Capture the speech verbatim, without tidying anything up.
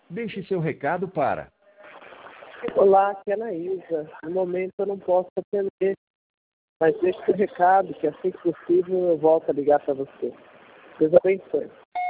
Deixe seu recado para... Olá, aqui é a Anaísa. No momento eu não posso atender, mas deixe seu recado, que assim que possível eu volto a ligar para você. Deus abençoe.